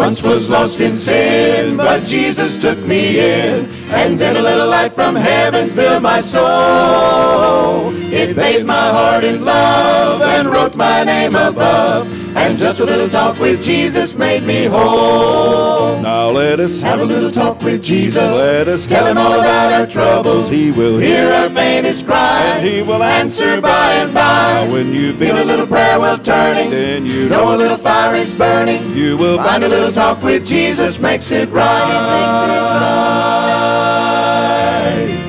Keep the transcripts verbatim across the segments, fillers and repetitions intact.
Once was lost in sin, but Jesus took me in, and then a little light from heaven filled my soul. It bathed my heart in love and wrote my name above, and just a little talk with Jesus made me whole. Now let us have a little talk with Jesus. Let us tell him all about our troubles. He will hear our faintest cry. He will answer by and by. Now when you feel a little prayer well turning, then you know a little fire is burning. You will find a little talk with Jesus makes it right. It makes it right.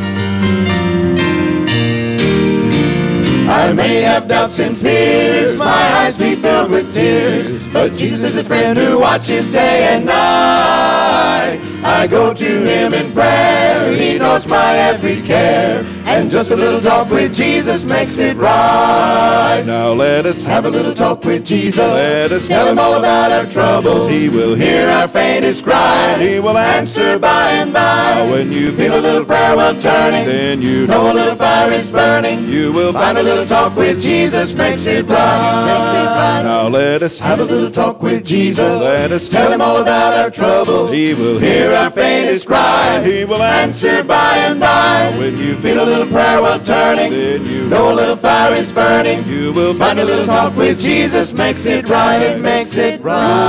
I may have doubts and fears, my eyes be filled with tears, but Jesus is a friend who watches day and night. I go to him in prayer, he knows my every care, and just a little talk with Jesus makes it right. Now let us have a little talk with Jesus. Let us tell him all about our troubles. He will hear our faintest cry. He will answer by and by. Now when you feel a little prayer well turning, then you know a little fire is burning. You will find a little talk with Jesus makes it right. Makes it right. Now let us have a little talk with Jesus. Let us tell him all about our troubles. He will hear our faintest cry. He will answer by and by. When you feel a little prayer well turning, then you know a little fire is burning. You will find a little talk with Jesus makes it right. It makes it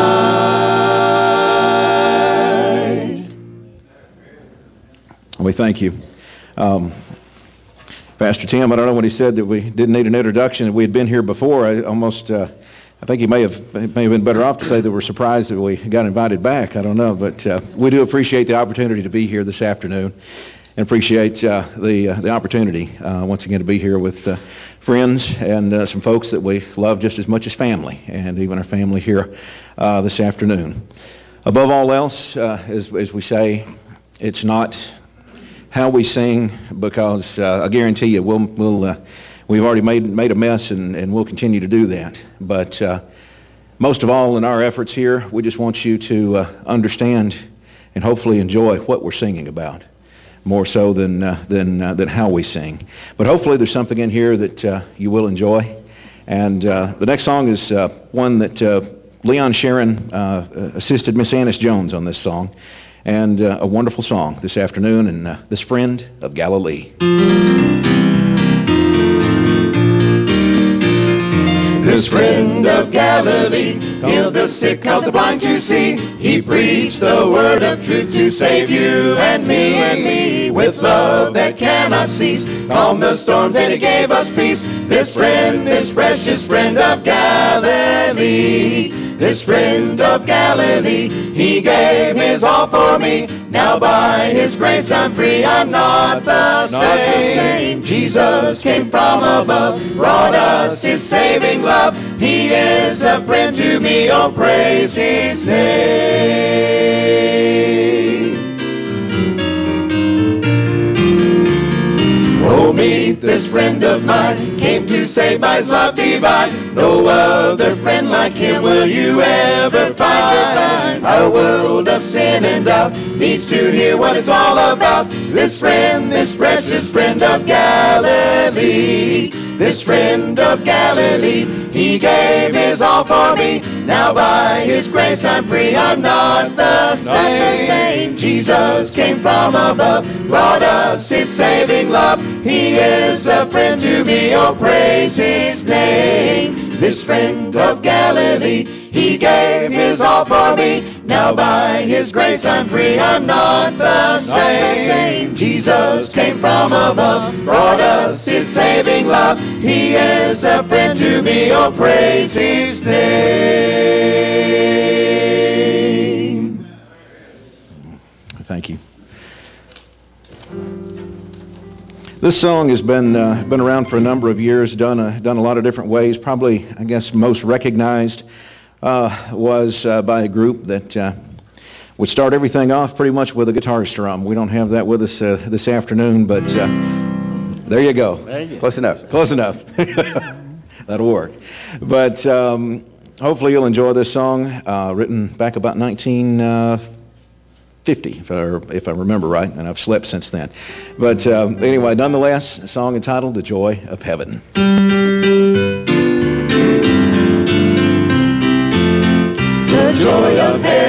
right. We thank you. Um, Pastor Tim, I don't know when he said that we didn't need an introduction, that we had been here before. I almost, uh, I think he may have, he may have been better off to say that we're surprised that we got invited back. I don't know, but uh, we do appreciate the opportunity to be here this afternoon, and appreciate uh, the uh, the opportunity uh, once again to be here with uh, friends and uh, some folks that we love just as much as family, and even our family here uh, this afternoon. Above all else, uh, as as we say, it's not how we sing, because uh, I guarantee you we'll, we'll, uh, we've already made, made a mess, and, and we'll continue to do that. But uh, most of all, in our efforts here, we just want you to uh, understand and hopefully enjoy what we're singing about, more so than, uh, than, uh, than how we sing. But hopefully there's something in here that uh, you will enjoy. And uh, the next song is uh, one that uh, Leon Sharon uh, assisted Miss Annis Jones on this song. And uh, a wonderful song this afternoon, and uh, This Friend of Galilee. This friend of Galilee healed the sick, caused the blind to see. He preached the word of truth to save you and me, and me. With love that cannot cease, calmed the storms and he gave us peace. This friend, this precious friend of Galilee. This friend of Galilee, he gave his all for me. Now by his grace I'm free. I'm not the, not same. the same. Jesus came from above, brought us his saving love. He is a friend to me, oh praise his name. Oh, meet this friend of mine, came to save by his love divine. No other friend like him will you ever find. A world of sin and doubt needs to hear what it's all about. This friend, this precious friend of Galilee. This friend of Galilee, he gave his all for me. Now by his grace I'm free. I'm not the same. Not the same. Jesus came from above, brought us his saving love. He is a friend to me, oh praise his name. This friend of Galilee, he gave his all for me. Now by his grace I'm free. I'm not the same. Not the same. Jesus came from above, brought us his saving love. He is a friend to me, oh praise his name. Thank you. This song has been uh, been around for a number of years, done a, done a lot of different ways. Probably, I guess, most recognized uh, was uh, by a group that uh, would start everything off pretty much with a guitar strum. We don't have that with us uh, this afternoon, but uh, there you go. There you go. Close enough. Close enough. That'll work. But um, hopefully you'll enjoy this song, uh, written back about nineteen fifty, if I, if I remember right, and I've slept since then. But uh, anyway, nonetheless, a song entitled The Joy of Heaven. The joy of heaven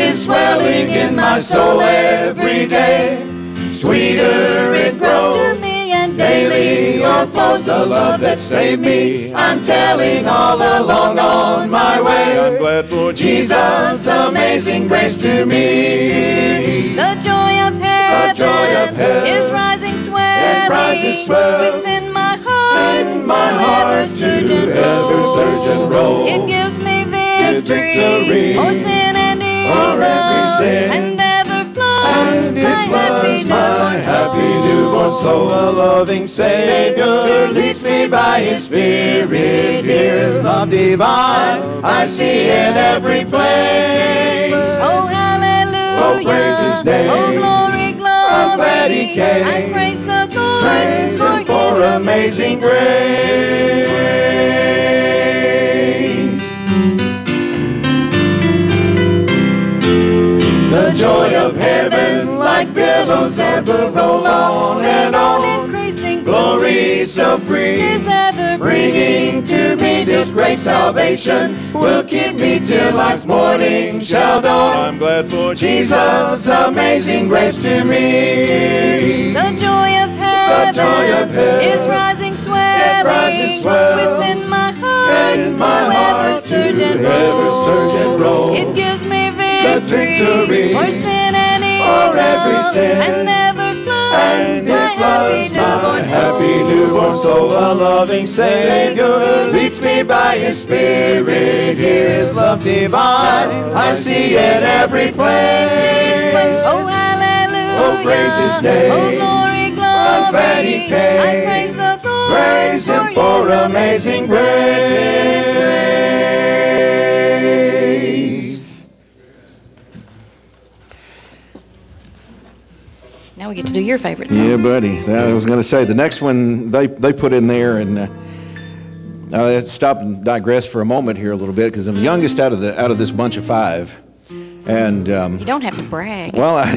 is swelling in my soul every day. Sweeter it grows to me, and daily o'erflows the love that saved me. I'm telling all along on my way, I'm glad for Jesus' amazing grace to me. The joy of heaven, the joy of heaven is rising, swelling, it rises, swells within my heart, in my heart to ever surge and roll. It gives me victory, victory o'er sin and evil, o'er every sin, and ever flows and it my happy floods my newborn happy soul. newborn soul. A loving Savior leads me by His Spirit. His love divine I see in every place. Oh, hallelujah. Oh, praise His name. Oh, glory, glory. I'm glad He came. I praise the Lord Praise for Him for His amazing grace. The joy of heaven like billows ever rolls on and on. increasing Glory so free, is ever bringing to me this great salvation, will keep me till life's morning shall dawn. I'm glad for Jesus' amazing grace to me. The joy of heaven, The joy of heaven is rising, swelling, it rises, swells within my heart, in my to heart ever surge and to ever surge and roll. It gives me The victory, victory o'er sin and evil, o'er every sin, and never flows and my it happy floods my newborn happy soul. newborn soul. A loving Savior leads me by His Spirit. Here is love divine I see in every place. Oh, hallelujah. Oh, praise His name. Oh, glory, glory. I'm glad He came. I praise the Lord Praise Him for His amazing grace. Now we get to do your favorite song. Yeah, buddy. I was going to say, the next one they, they put in there, and uh, I'll stop and digress for a moment here a little bit, because I'm the youngest out of the out of this bunch of five. And um, You don't have to brag. well, I,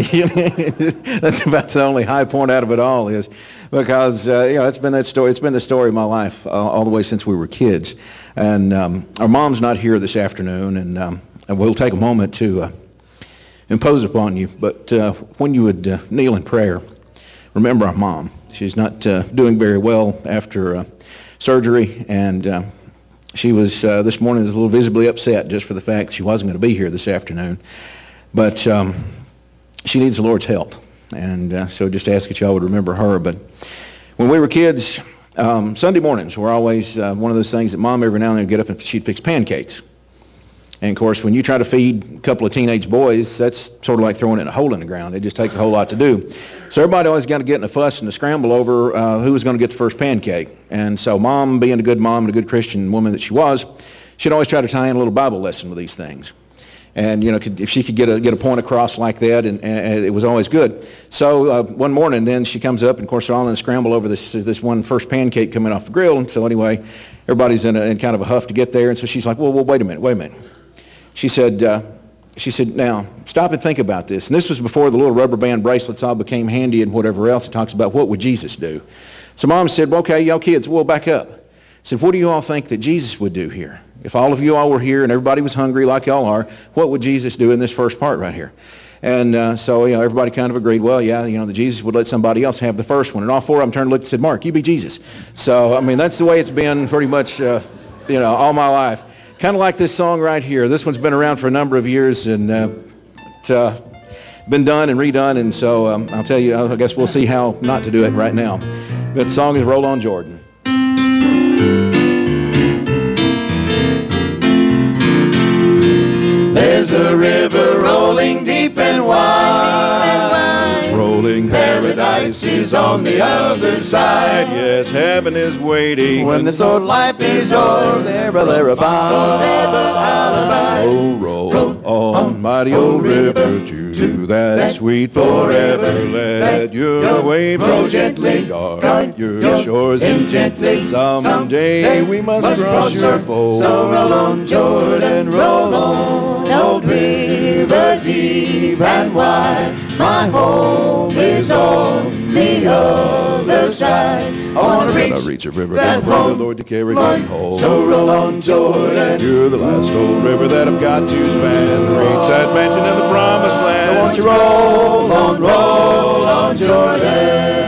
that's about the only high point out of it all, is because uh, you know it's been that story. It's been the story of my life uh, all the way since we were kids. And um, our mom's not here this afternoon, and, um, and we'll take a moment to uh, impose upon you. But uh, when you would uh, kneel in prayer, remember our mom. She's not uh, doing very well after uh, surgery, and uh, she was uh, this morning was a little visibly upset just for the fact she wasn't going to be here this afternoon. But um, she needs the Lord's help, and uh, so just ask that y'all would remember her. But when we were kids, um, Sunday mornings were always uh, one of those things that Mom every now and then would get up and she'd fix pancakes. And of course, when you try to feed a couple of teenage boys, that's sort of like throwing it in a hole in the ground. It just takes a whole lot to do. So everybody always got to get in a fuss and a scramble over uh, who was going to get the first pancake. And so Mom, being a good mom and a good Christian woman that she was, she'd always try to tie in a little Bible lesson with these things. And, you know, could, if she could get a get a point across like that, and, and it was always good. So uh, one morning, then she comes up, and of course they're all in a scramble over this this one first pancake coming off the grill. And so anyway, everybody's in, a, in kind of a huff to get there. And so she's like, well, well, wait a minute, wait a minute. She said, uh, she said, now, stop and think about this. And this was before the little rubber band bracelets all became handy and whatever else. It talks about what would Jesus do. So Mom said, well, okay, y'all kids, we'll back up. I said, what do you all think that Jesus would do here? If all of you all were here and everybody was hungry like y'all are, what would Jesus do in this first part right here? And uh, so, you know, everybody kind of agreed, well, yeah, you know, that Jesus would let somebody else have the first one. And all four of them turned and looked and said, Mark, you be Jesus. So, I mean, that's the way it's been pretty much, uh, you know, all my life. Kind of like this song right here. This one's been around for a number of years, and uh, it's uh, been done and redone, and so um, I'll tell you, I guess we'll see how not to do it right now. But the song is Roll On Jordan. There's a river rolling deep and wide. It's rolling. Paradise is on the other side. Yes, heaven is waiting. When this old life is o'er, there will there abide. Oh, roll on, mighty old river, to that sweet forever. Let your waves roll gently, guard your shores intently. Someday we must cross your fold. So roll on, Jordan, roll on. old river deep and wide. My home is on the other side. I want to reach, reach a river that that home, Lord, to carry me Lord, home. so roll on, Jordan. You're the last old river that I've got to span. Reach that mansion in the promised land. So won't you roll on, roll on, Jordan.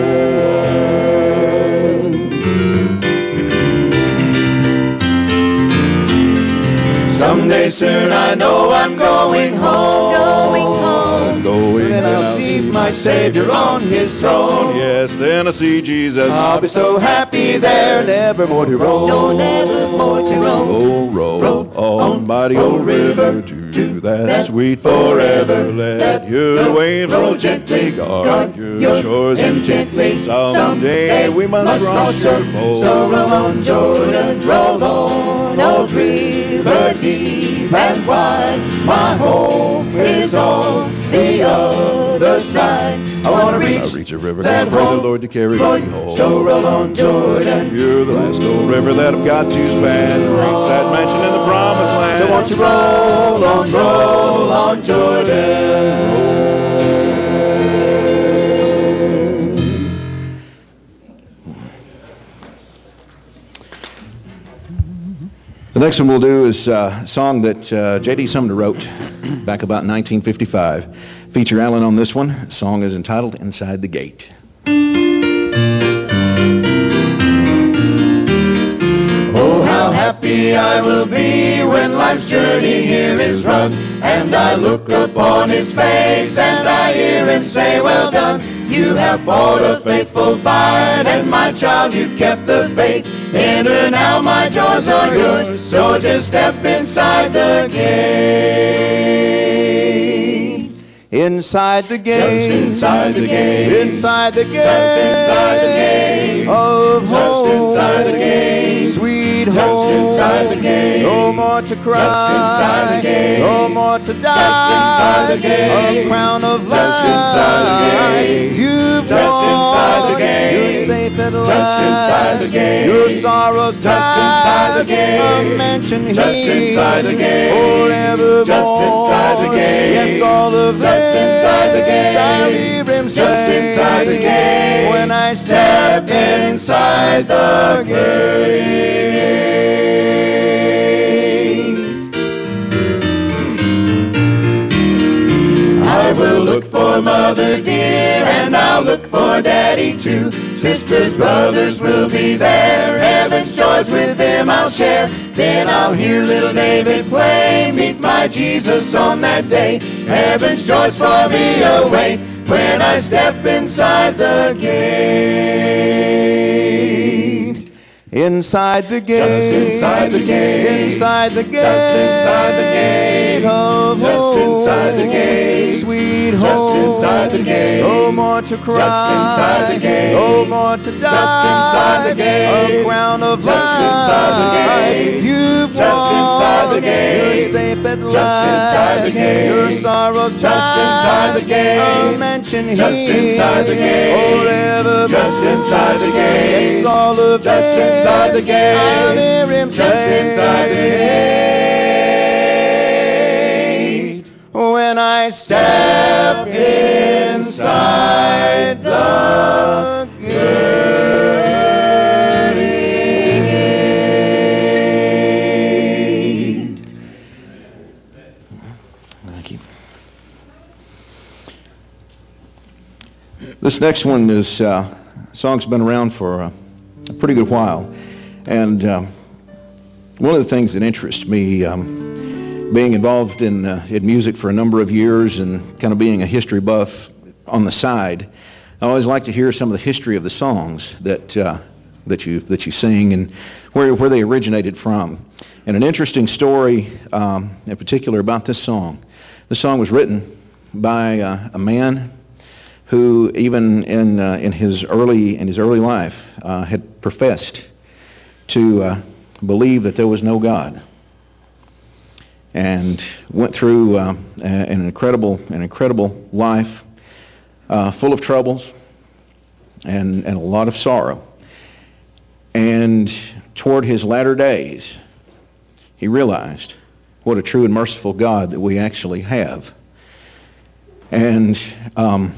Someday soon I know I'm going home. Going home. Going, Then I'll see my Savior on his throne. Yes, then I see Jesus. I'll be so happy there, never more to roll. No, never more to roll. Oh, roll, Roll on, on, mighty oh, old river, river, to to that, that sweet forever. forever. Let Let your the waves roll roll gently, gently, guard guard your your shores intently. intently. Someday Someday we must cross your fold. So roll on, Jordan, roll on, old river deep and wide. My home is on the other side. I want to I reach reach a river, that God, pray the home, Lord to carry Lord, me home. so roll on, Jordan. You're the last old river that I've got to span. Reach that mansion in the promised land. So won't you roll on, roll on, Jordan. The next one we'll do is uh, a song that uh, J D Sumner wrote back about nineteen fifty-five. Feature Alan on this one. The song is entitled Inside the Gate. Oh, how happy I will be when life's journey here is run, and I look upon his face and I hear him say, well done. You have fought a faithful fight, and my child, you've kept the faith. Enter now, my joys are yours, so just step inside the gate. Inside the gate, Just inside the gate. inside the gate, Just inside the gate. of Just home, inside the gate. sweet Just home, inside the gate. no more to cry, Just inside the gate. no more to die, Just inside the gate. a crown of Just inside the life, gate. you've Just inside the won, gate. you're safe at last, Just inside the gate. your sorrows Just inside the past, gate. a mansion Just here, inside the gate. forevermore, Just inside the gate. yes, all of Just inside the gate. I'll hear him Just say, inside the gate. when I step inside the gate. I will look for Mother dear, and I'll look for Daddy too. Sisters, brothers will be there. Heaven's joys with them I'll share. Then I'll hear little David play. Meet my Jesus on that day. Heaven's joys for me await when I step inside the gate. Inside the gate, Just inside the gate. inside the gate, Just inside the gate. of Just home, inside the gate. sweet Just home, inside the gate. no more to cry, Just inside the gate. no more to die, Just inside the gate. a crown of Just inside the life, gate. you've Just won, inside the gate. you're safe at Just last, inside the gate. your sorrows Just inside the past, gate. a mansion Just here, inside the gate. forevermore, Just inside the gate. yes, all of Just inside the gate. I'll hear him Just say, inside the gate. when I step inside the gate. Thank you. This next one is uh, a song's been around for uh, a pretty good while. And um, one of the things that interests me, um, being involved in, uh, in music for a number of years and kind of being a history buff on the side, I always like to hear some of the history of the songs that, uh, that, you, that you sing and where, where they originated from. And an interesting story um, in particular about this song. This song was written by uh, a man who even in, uh, in, his, early, in his early life uh, had professed to uh, believe that there was no God, and went through uh, an incredible, an incredible life, uh, full of troubles and, and a lot of sorrow. And toward his latter days, he realized what a true and merciful God that we actually have. And um,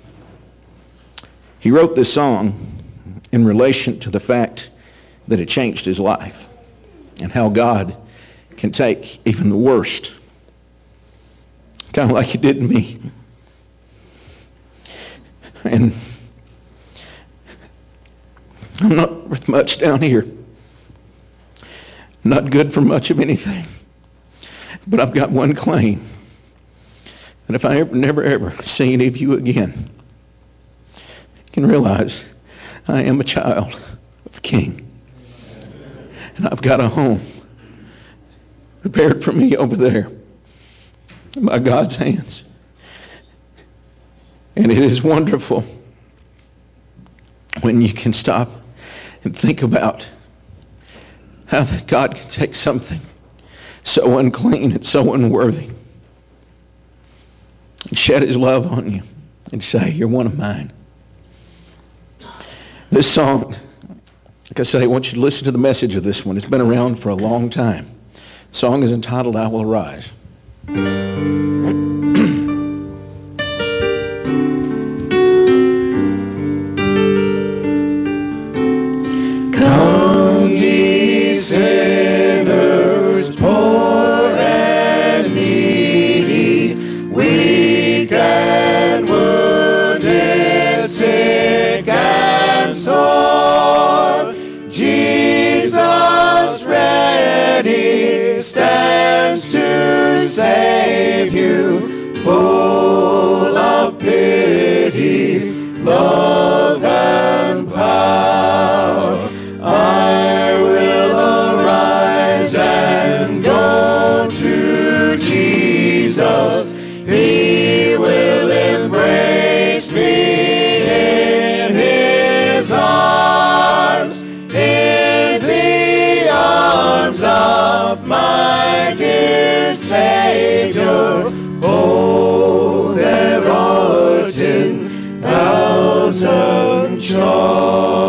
he wrote this song in relation to the fact that it changed his life and how God can take even the worst, kind of like he did me. And I'm not worth much down here. Not good for much of anything. But I've got one claim. And if I ever, never, ever see any of you again, you can realize I am a child of the King. And I've got a home prepared for me over there by God's hands. And it is wonderful when you can stop and think about how that God can take something so unclean and so unworthy and shed his love on you and say, you're one of mine. This song, like I said, I want you to listen to the message of this one. It's been around for a long time. The song is entitled, I Will Arise. Come ye sinners, poor and needy, weak and wounded, sick and sore. Jesus ready stands to save you, full of pity, love and power. I will arise and go to Jesus. He will embrace me in his arms, in the arms of my dear Savior. Oh, there are ten thousand charms.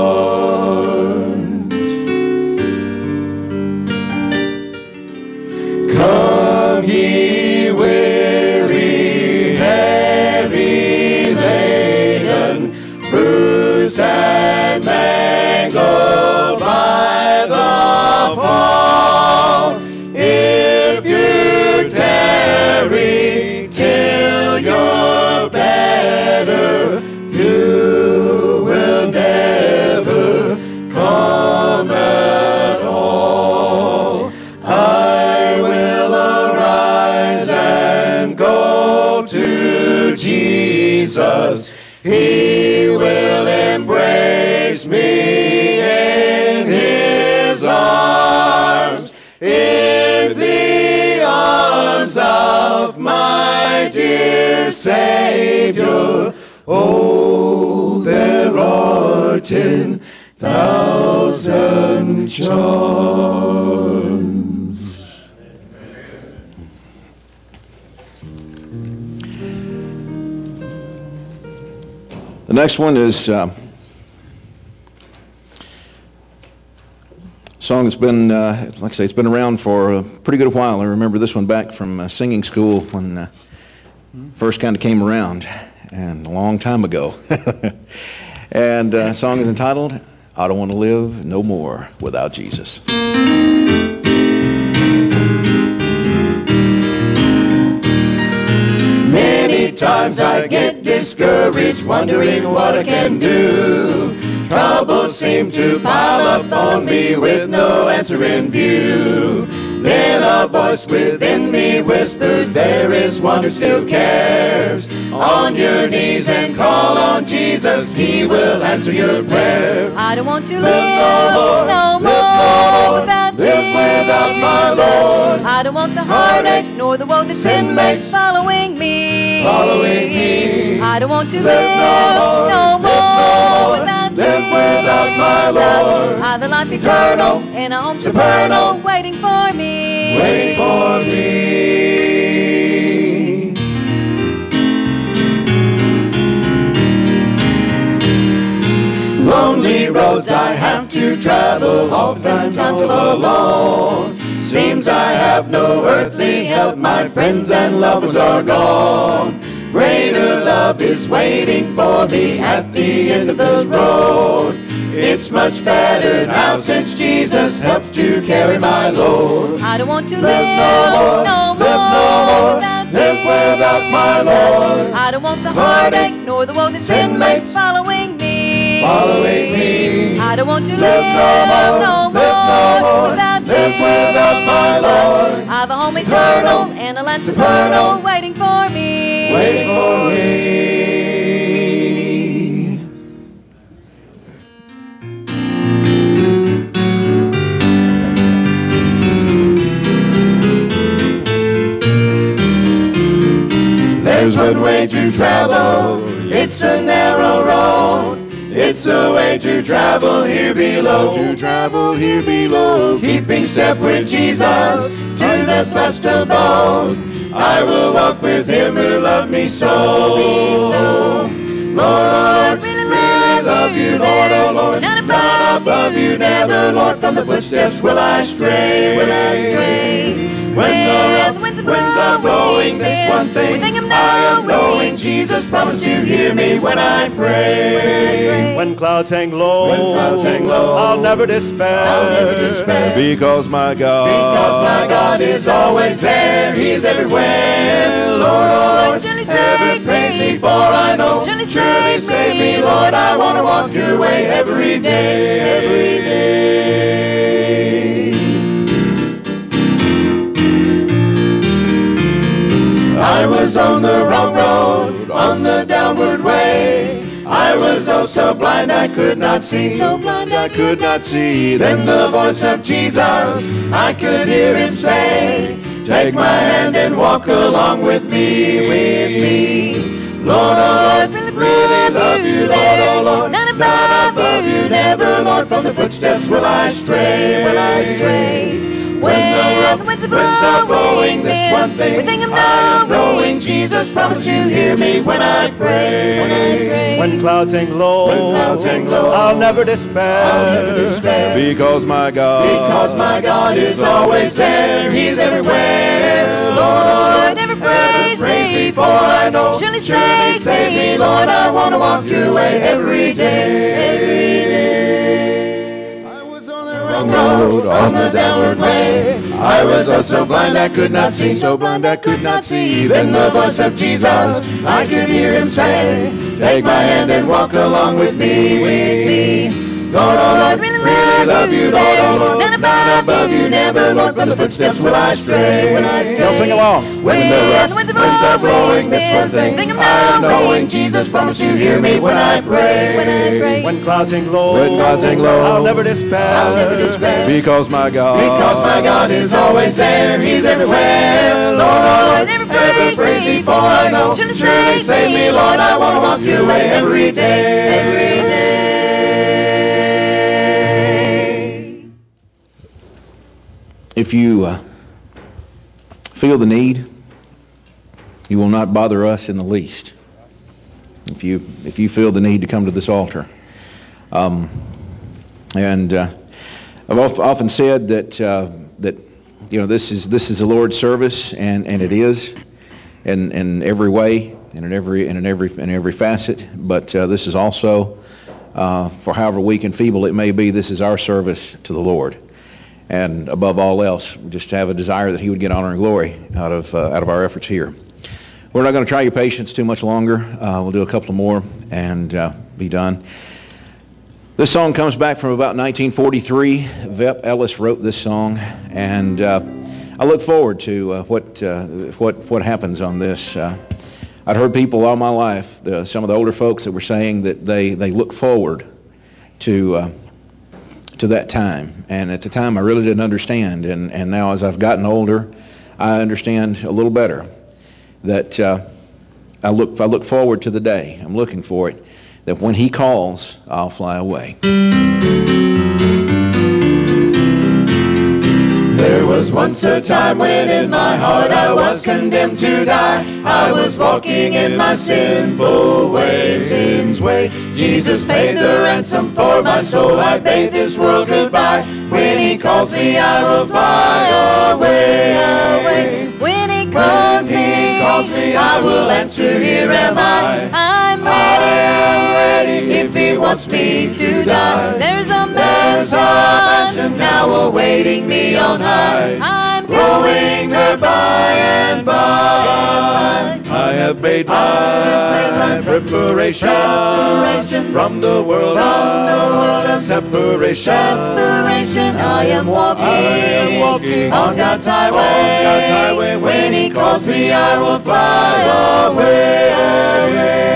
Come ye weary, heavy laden, bruised and mangled by the fall. If you tarry till you're better, you will never come at all. I will arise and go to Jesus. He will embrace me in his arms, in the arms of my dear Savior. Oh, there are ten thousand charms. The next one is uh, a song that's been, uh, like I say, it's been around for a pretty good while. I remember this one back from uh, singing school when uh, first kind of came around, and a long time ago. And uh, the song is entitled, I Don't Want to Live No More Without Jesus. Many times I get discouraged, wondering what I can do. Troubles seem to pile up on me with no answer in view. Then a voice within me whispers, there is one who still cares. On your knees and call on Jesus, he will answer your prayer. I don't want to live, Live no more, no live more no without live Jesus. without my Lord. I don't want the heartaches nor the woe that sin makes following me. Following me. I don't want to Live live, no no more, more live no more, without live Jesus. without my Lord. I have the life eternal in a home Supernal, supernal waiting for me. waiting for me. Lonely roads I have to travel, oftentimes all alone. seems I have no earthly help. My friends and loved ones are gone. Greater love is waiting for me at the end of this road. It's much better now since Jesus helps to carry my load. I don't want to Live live no more, no more, live no more, without live without my Lord. I don't want the heartache nor the woe that sin makes following me. Following me. I don't want to Live live no more, no live no more more, without live Jesus. without my Lord. I've a home eternal and a land supernal waiting for me. Waiting for me. There's one way to travel, it's the narrow road. It's the way to travel here below, to travel here below. Keeping step with Jesus to that blessed abode. I will walk with him who loved me so. Lord, Lord, really love you, Lord, oh Lord. Not above you, never, Lord. From the footsteps will I stray, will I stray. When the winds are blowing, this one thing I am knowing, Jesus promised to hear me when I pray. When clouds hang low, When clouds hang low, I'll never despair. I'll never despair. Because my God, Because my God is always there, He's everywhere. Lord, oh Lord, Surely ever save praise me. Thee, for I know Surely surely save save me, me. Lord. I want to walk Your way every day, every day. I was on the wrong road, on the downward way. I was oh so blind I could not see, So blind I could not see. Then the voice of Jesus, I could hear Him say, take my hand and walk along with me, with me. Lord, oh Lord, really love you, Lord, oh Lord. None None above above you, never, Lord. From the footsteps will I stray, will I stray. When the rough winds are blowing, this one thing I am knowing, Jesus promised to hear me when I pray. when clouds hang low, When clouds hang low, I'll never despair. I'll never despair. Because my God, Because my God is always there, He's everywhere. Lord, Never ever praise praise Thee, Thee, for I know surely surely save save me. me, Lord. I want to walk Your way every day, every day. I was on the wrong road, on the downward way. I was oh so blind I could not see, so blind I could not see. Then the voice of Jesus, I could hear Him say, take my hand and walk along with me, with me. Lord, oh Lord, really really love you, Lord, oh Lord. None above None above you, never, Lord. From the footsteps will I stray, will I stray. Y'all sing along. When the rough winds winds are are blowing, this one blowing, thing think I'm I am knowing. knowing, Jesus promised to hear me when I pray. When I pray. when clouds hang low, When clouds hang low, I'll never despair. I'll never despair. Because my God, Because my God is always there, He's everywhere. Lord, oh Lord, Never ever praise Thee, for I know Surely surely save save me, me. Lord. I want to walk Your way every day, every day. If you uh, feel the need, you will not bother us in the least. If you if you feel the need to come to this altar, um, and uh, I've of- often said that uh, that you know this is this is the Lord's service, and, and it is, in in every way, and in every and in every in every facet. But uh, this is also, uh, for however weak and feeble it may be, this is our service to the Lord. And above all else, we just have a desire that He would get honor and glory out of uh, out of our efforts here. We're not going to try your patience too much longer. Uh, we'll do a couple more and uh, be done. This song comes back from about nineteen forty-three. Vep Ellis wrote this song, and uh, I look forward to uh, what uh, what what happens on this. Uh, I'd heard people all my life, the, some of the older folks that were saying that they they look forward to. Uh, to that time, and at the time I really didn't understand, and, and now as I've gotten older I understand a little better that uh, I look I look forward to the day, I'm looking for it, that when He calls I'll fly away. There was one Once a time when in my heart I was condemned to die, I was walking in my sinful way, sin's way. Jesus paid the ransom for my soul, I bade this world goodbye. When he calls me, I will fly away, away. When he calls When me, he calls me, I will answer, here am I. I'm ready. I am ready if he wants me to die. There's a There's a mansion mansion now awaiting me on high, I'm going there by and by. I have made my preparation from the world of separation. Separation, I am walking, I am walking on God's highway. on God's highway. When he calls me, I will fly away, away.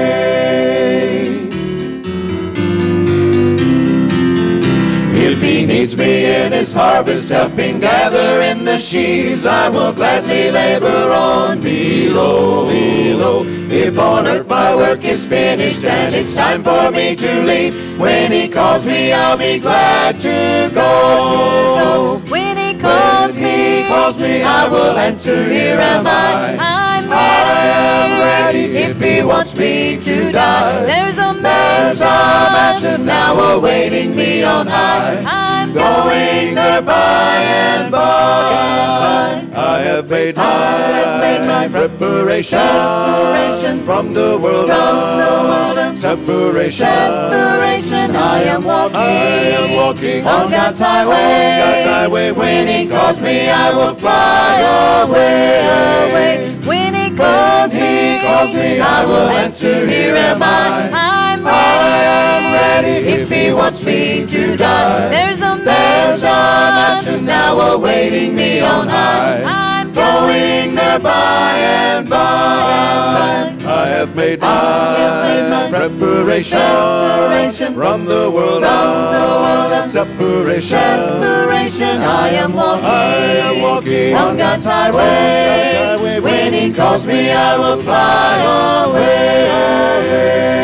If he needs me in his harvest, helping gather in the sheaves, I will gladly labor on below, below. If on earth my work is finished and it's time for me to leave, when he calls me, I'll be glad to go. When he calls When me, he calls me, I will answer, here am I. I'm I am ready. ready if he wants me to die. There's a There's a mansion now awaiting me on high, I'm going there by and by. I have made have made my my preparation preparation from the world from the world of of separation. Separation, I am walking, I am walking on God's highway. on God's highway. When he calls me, I will fly away, away. When he calls When me, he calls me, I will answer, here am I. I'm ready. I am ready if he wants me to die. There's a There's a mansion mansion now awaiting me on high, I'm going there by and by. I have made have made my my preparation preparation from the world from the world of of separation. Separation, I am walking, I am walking on God's God's highway. highway. When he calls me, I will fly away, away.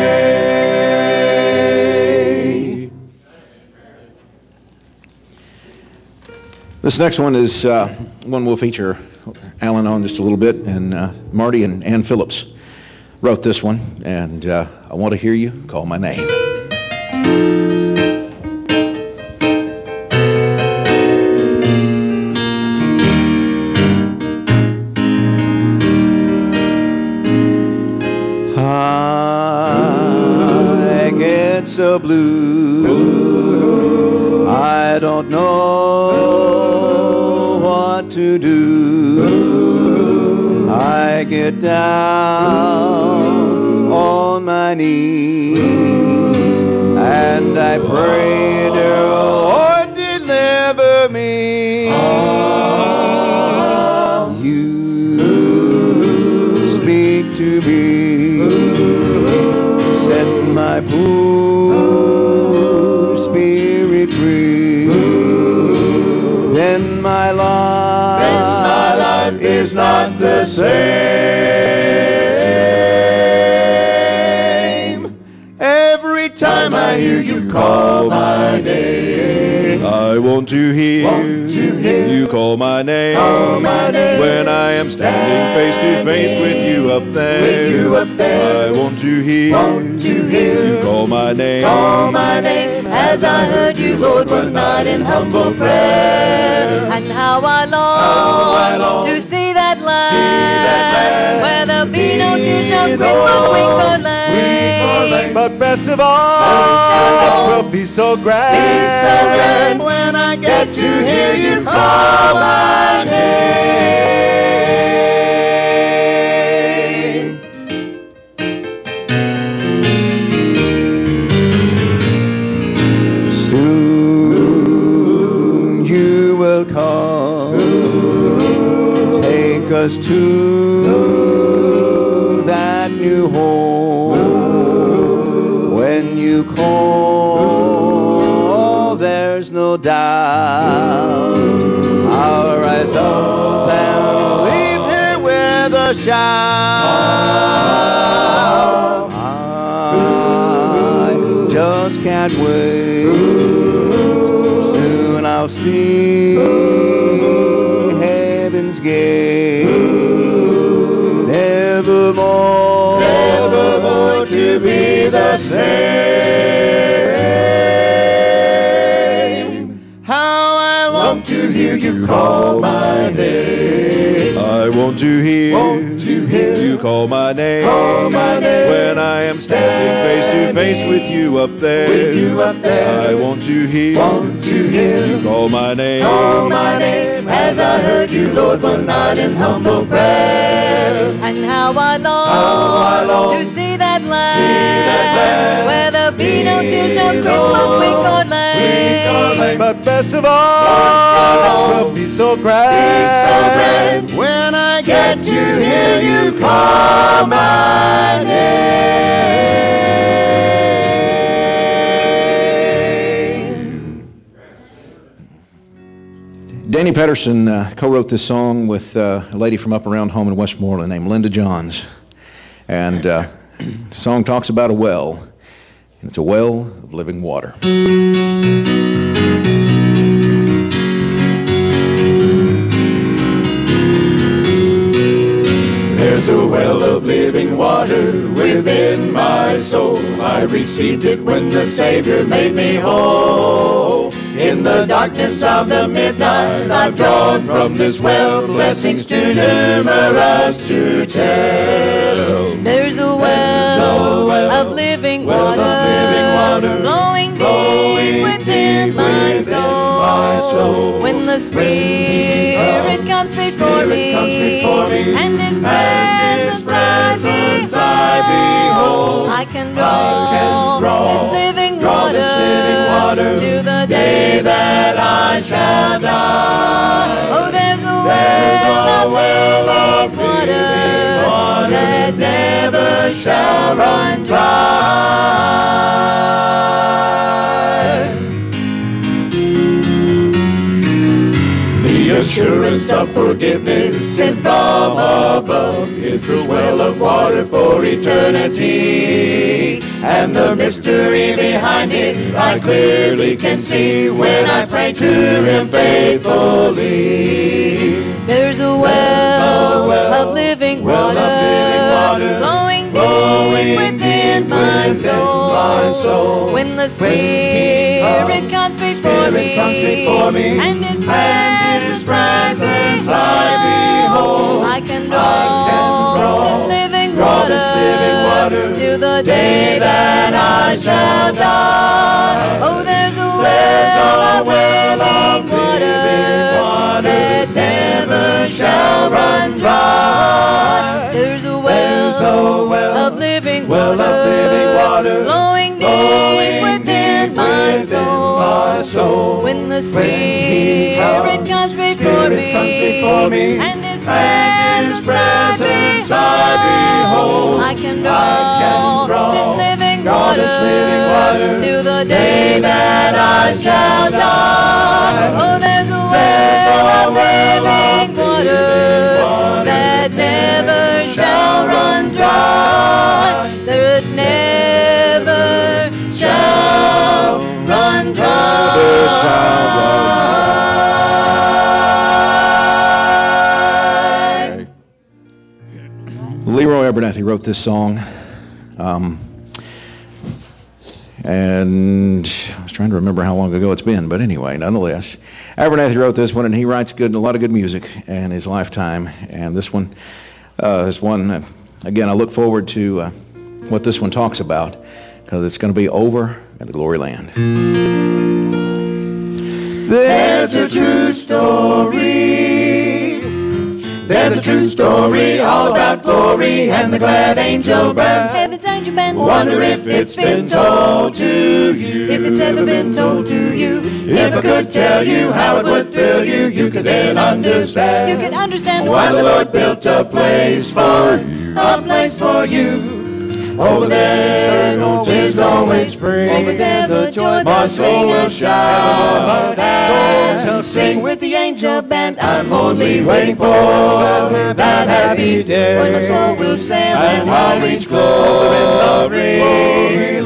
This next one is uh, one we'll feature Alan on just a little bit, and uh, Marty and Ann Phillips wrote this one, and uh, I want to hear you call my name. I get so blue, I don't know what to do. I get down on my knees and I pray, dear Lord, deliver me. You speak to me, set my poor spirit free. Then my life, Then my life is not the same. every time I hear you call my name, I want to hear, Want to hear you call my name, call my name. when I am standing face to face with you up there. With you up there. I want to hear, Want to hear you call my name, Call my name as I heard you, Lord, one night in humble prayer. And how I long, How I long to see that land, that land. where there be no tears, no Be grief, no no weak or weak or lame. lame. but best of all, Best of all, it will be so grand, be so grand when I Get to hear you call my name. Soon you will come, take us to that new home. When you call, there's no doubt I'll rise up and leave here with a shout. I just can't wait. Soon I'll see the same. How I long to hear you call my name. I want to hear, Want to hear you call my name. Call my name. When I am standing face to face with you up there. With you up there. I want to hear, Want to hear you call my name. Call my name as I heard you, Lord, one night in humble prayer. And how I long, How I long to see that land, see that land where there be no tears, no be Christmas no week or lane. week or lane. But best of of all, all, will be so grand, be so grand when I Get to hear you call my name. Danny Pedersen uh, co-wrote this song with uh, a lady from up around home in Westmoreland named Linda Johns. And uh, the song talks about a well. And it's a well of living water. There's a well of living water within my soul. I received it when the Savior made me whole. In the darkness of the midnight, I've drawn from this well blessings too numerous to tell. There's a well, well of living well water, of living water flowing flowing deep within, deep my, within soul. my soul. When the Spirit comes, comes before Spirit me, comes before me, and His and His presence, presence I I behold, behold, I can I draw, can draw this living draw water, this living water to the day that I shall die. Oh, there's a There's well a of well of living water, living water that never shall run dry. The assurance of forgiveness sent from above is the well of water for eternity. And the mystery behind it I clearly can see when I pray to Him faithfully. There's a well, There's a well, of living well water, of living water, flowing, flowing deep within, deep my, within soul. my soul. When the When He Spirit comes, comes before Spirit me, comes before me, and His and His presence I behold, I can I draw, can draw this living draw water, this living water to the day day that I shall die. Oh, there's a There's a well of living living water that never shall run dry. There's a There's a well well of living well water, of living water flowing deep flowing within deep my within soul. my soul. When the When He Spirit comes, comes before Spirit me, comes before me, and His and His presence I behold, I can I draw, can draw this living draw water, this living water to the day day that I shall die. Oh, there's a There's a well of well living of water, living water that never shall run dry. That never shall run dry. Leroy Abernathy wrote this song. Um, and I was trying to remember how long ago it's been, but anyway, nonetheless. Abernathy wrote this one, and he writes good, a lot of good music in his lifetime. And this one uh, is one, uh, again, I look forward to uh, what this one talks about, because it's going to be over in the glory land. There's a true story. There's a true story all about glory and the glad angel band. Heaven's angel band. Wonder if it's been told to you. If it's ever been told to you. If I could tell you how it would thrill you, you could then understand. You can understand why the Lord built a place for you. A place for you. Over there, there's always spring. Over there, the joy My soul will shout. Souls I'll sing with the angel band. I'm only waiting for that happy day when my soul will sail and I'll reach glory in the glory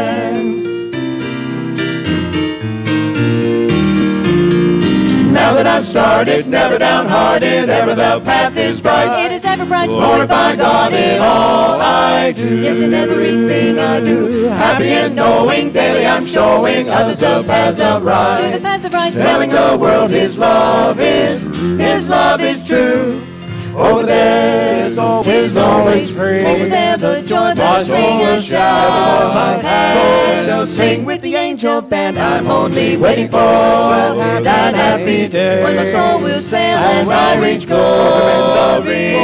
land. Now that I've started, never downhearted, ever the path is bright. It is ever bright. Glorify God in all I do. Yes, in everything I do. Happy and knowing, daily I'm showing others the paths of To the right. paths of right. Telling the world His love is, His love is true. Over there, it's always, always free. Over there, the joy My bells soul ring will and shout, my soul shall sing with the angel band. I'm only waiting for that happy day when my soul will sail and and I reach glory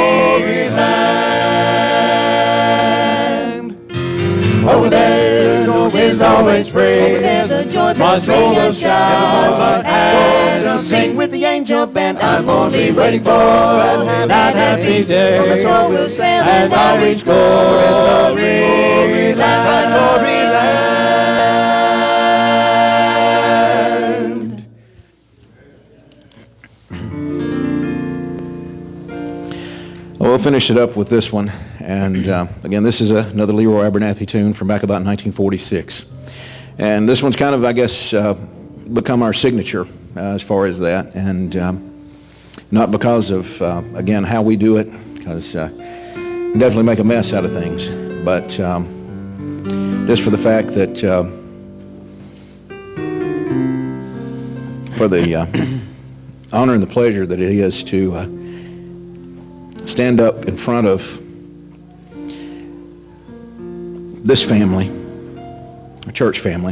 land. Over there, the joy is always free. Over there, the joy My bells soul ring will and shout and I'll sing with the angel band. I'm only waiting for that happy day when my soul will sail and I'll reach glory land, glory land. Well, we'll finish it up with this one. And uh, again, this is a, another Leroy Abernathy tune from back about nineteen forty-six. And this one's kind of, I guess, uh, become our signature uh, as far as that. And um, not because of, uh, again, how we do it, because uh, we definitely make a mess out of things. But um, just for the fact that uh, for the uh, honor and the pleasure that it is to uh, stand up in front of this family, a church family,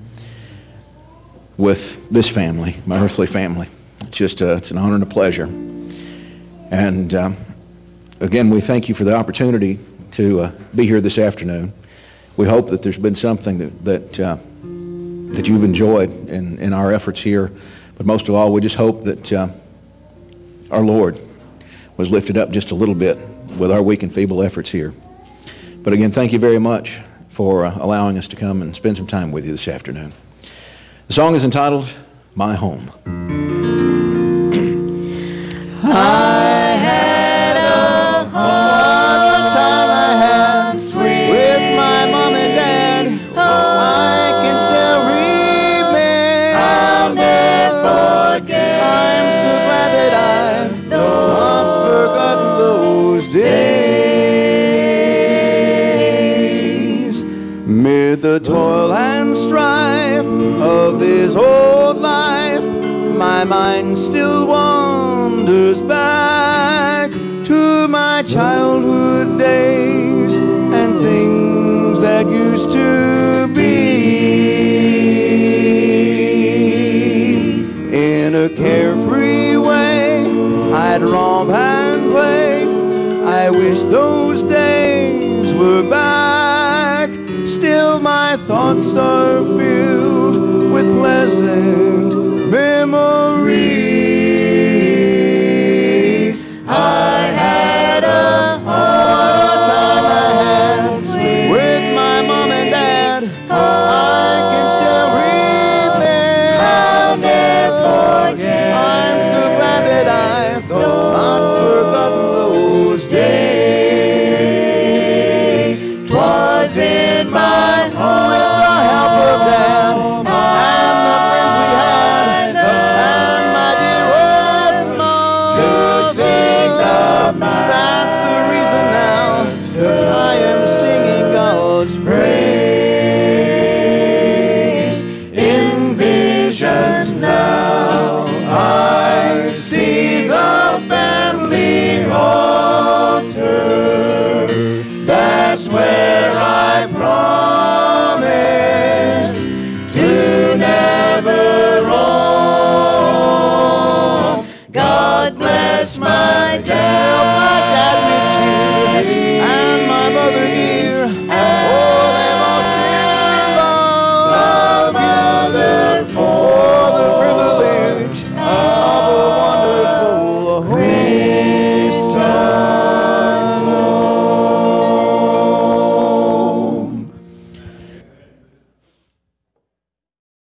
with this family, my earthly family. It's just uh, it's an honor and a pleasure. And um, again, we thank you for the opportunity to uh, be here this afternoon. We hope that there's been something that that, uh, that you've enjoyed in, in our efforts here. But most of all, we just hope that uh, our Lord was lifted up just a little bit with our weak and feeble efforts here. But again, thank you very much for uh, allowing us to come and spend some time with you this afternoon. The song is entitled, My Home. I had a home, I had sweet with my mom and dad. I can still remember. I'll never forget. I'm so glad that I've not forgotten those days. Mid the toil and strife of this old life, my mind still wanders back to my childhood days and things that used to be. In a carefree way, I'd romp and play. I wish those days were back. Still my thoughts are filled with pleasant